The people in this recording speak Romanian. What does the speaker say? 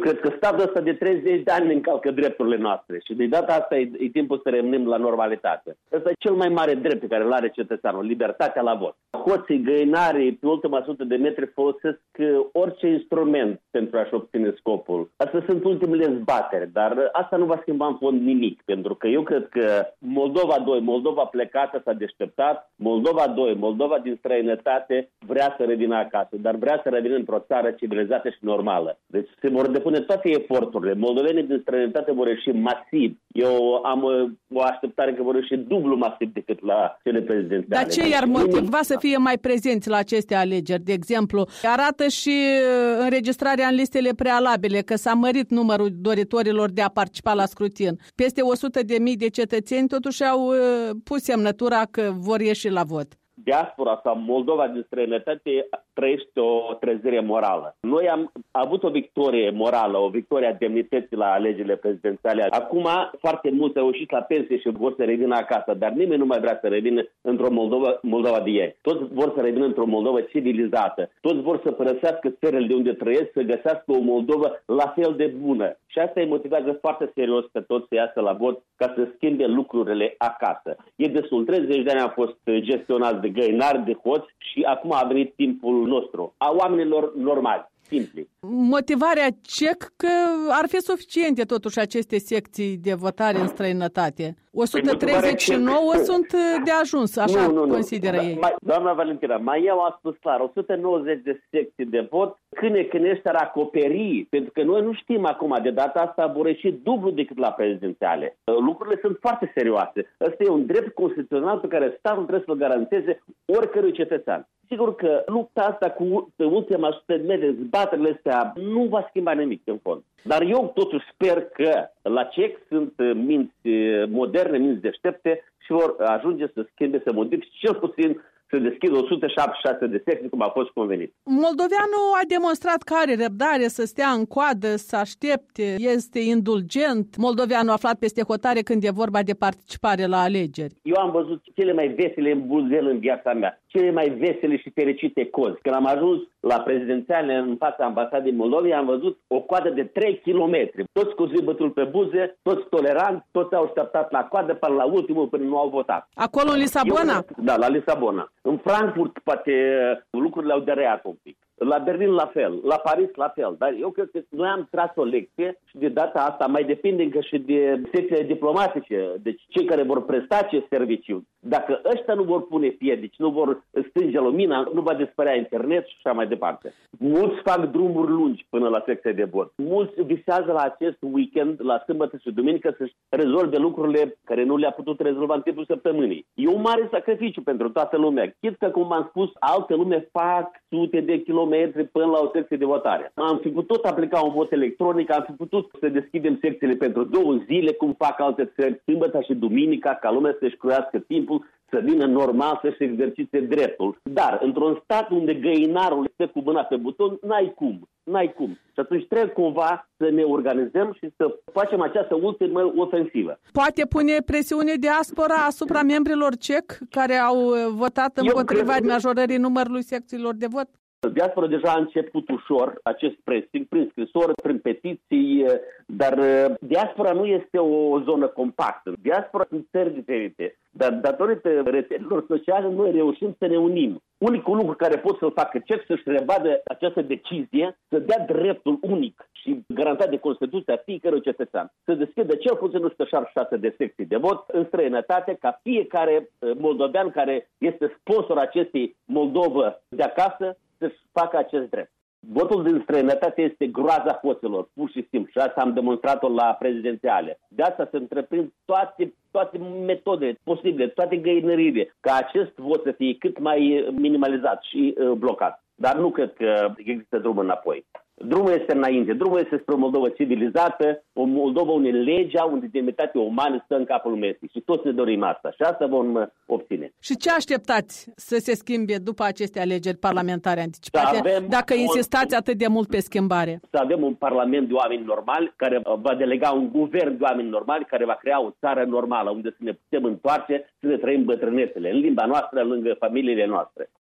cred că statul ăsta de 30 de ani ne încalcă drepturile noastre și de data asta e timpul să revenim la normalitate. Ăsta e cel mai mare drept pe care îl are cetățeanul, libertatea la vot. Hoții, găinarii, pe ultima 100 de metri folosesc orice instrument pentru a-și obține scopul. Astea sunt ultimele zbateri, dar asta nu va schimba în fond nimic, pentru că eu cred că Moldova 2, Moldova plecată s-a deșteptat, Moldova 2, Moldova din străinătate vrea să revină acasă, dar vrea să revină într-o țară civilizată și normală. Deci se vor depune toate eforturile. Moldovenii din străinătate vor ieși masiv. Eu am o așteptare că vor ieși dublu masiv decât la cele prezidențiale. Dar ce i-ar motiva să fie mai prezenți la aceste alegeri? De exemplu, arată și înregistrarea în listele prealabile că s-a mărit numărul doritorilor de a participa la scrutin. Peste 100.000 de cetățeni totuși au pus semnătura că vor ieși la vot. Diaspora sau Moldova din străinătate trăiește o trezire morală. Noi am avut o victorie morală, o victorie a demnității la alegerile prezidențiale. Acum foarte mulți au ieșit la pensie și vor să revină acasă, dar nimeni nu mai vrea să revină într-o Moldova de ieri. Toți vor să revină într-o Moldova civilizată. Toți vor să părăsească țările de unde trăiesc, să găsească o Moldova la fel de bună. Și asta îi motivează foarte serios că toți să iasă la vot ca să schimbe lucrurile acasă. E destul, 30 de ani am fost gestionați de găinari, de hoți și acum a venit timpul nostru, a oamenilor normali, simpli. Motivarea cec că ar fi suficiente totuși aceste secții de votare în străinătate. 139 sunt de ajuns, așa consideră ei. Doamna Valentina, mai eu am spus clar, 190 de secții de vot, când ăștia ar acoperi, pentru că noi nu știm acum, de data asta vor ieși dublu decât la prezidențiale. Lucrurile sunt foarte serioase. Ăsta e un drept constituțional pe care statul trebuie să-l garanteze oricărui cetățean. Sigur că lupta asta cu ultima 100 de metri, zbaterile astea, nu va schimba nimic în fond. Dar eu totuși sper că la CEC sunt minți moderne, minți deștepte și vor ajunge să schimbe, să modifice cel puțin să deschidă 176 de secții, cum a fost convenit. Moldoveanul a demonstrat că are răbdare să stea în coadă, să aștepte, este indulgent. Moldoveanul aflat peste hotare când e vorba de participare la alegeri. Eu am văzut cele mai vesele îmbulzeli în viața mea, cele mai vesele și fericite cozi. Când am ajuns la prezidențiale în fața ambasadei Moldovei, am văzut o coadă de 3 kilometri. Toți cu zâmbetul pe buze, toți toleranți, toți au așteptat la coadă până la ultimul, până nu au votat. Acolo în Lisabona? Da, la Lisabona. În Frankfurt poate lucrurile au dereat un pic. La Berlin la fel, la Paris la fel. Dar eu cred că noi am tras o lecție și de data asta mai depinde încă și de secțiile diplomatice, deci cei care vor presta acest serviciu. Dacă ăștia nu vor pune piedici, nu vor stânge lumina, nu va dispărea internet și așa mai departe. Mulți fac drumuri lungi până la secția de vot. Mulți visează la acest weekend, la sâmbătă și duminică, să-și rezolve lucrurile care nu le-a putut rezolva în timpul săptămânii. E un mare sacrificiu pentru toată lumea. Chit că, cum am spus, alte lume fac sute de kilometri până la o secție de votare. Am fi putut aplica un vot electronic, am fi putut să deschidem secțiile pentru 2 zile, cum fac alte țări, sâmbătă și duminica, ca lumea să-și croiască timpul, să vină normal să-și exercite dreptul. Dar, într-un stat unde găinarul este cu mâna pe buton, n-ai cum. Și atunci trebuie cumva să ne organizăm și să facem această ultimă ofensivă. Poate pune presiune diaspora asupra membrilor CEC care au votat împotriva majorării numărului secțiilor de vot? Diaspora deja a început ușor acest pressing, prin scrisori, prin petiții, dar diaspora nu este o zonă compactă. Diaspora sunt țări diferite, dar datorită rețelelor sociale noi reușim să ne unim. Unicul lucru care pot să-l facă CEC să-și revadă această decizie, să dea dreptul unic și garantat de Constituția fiecărui cetățean, să deschidă cel puțin 176 de secții de vot în străinătate, ca fiecare moldovean care este sponsor acestei Moldovă de acasă să-și facă acest drept. Votul din străinătate este groaza hoților, pur și simplu, și asta am demonstrat-o la prezidențiale. De asta se întreprind toate metodele posibile, toate găinările, ca acest vot să fie cât mai minimalizat și blocat. Dar nu cred că există drum înapoi. Drumul este înainte, drumul este spre o Moldova civilizată, o Moldova unde legea, unde demnitatea umană stă în capul mesei. Și toți ne dorim asta și asta vom obține. Și ce așteptați să se schimbe după aceste alegeri parlamentare anticipate, dacă insistați atât de mult pe schimbare? Să avem un parlament de oameni normali, care va delega un guvern de oameni normali, care va crea o țară normală, unde să ne putem întoarce, să ne trăim bătrânețele, în limba noastră, lângă familiile noastre.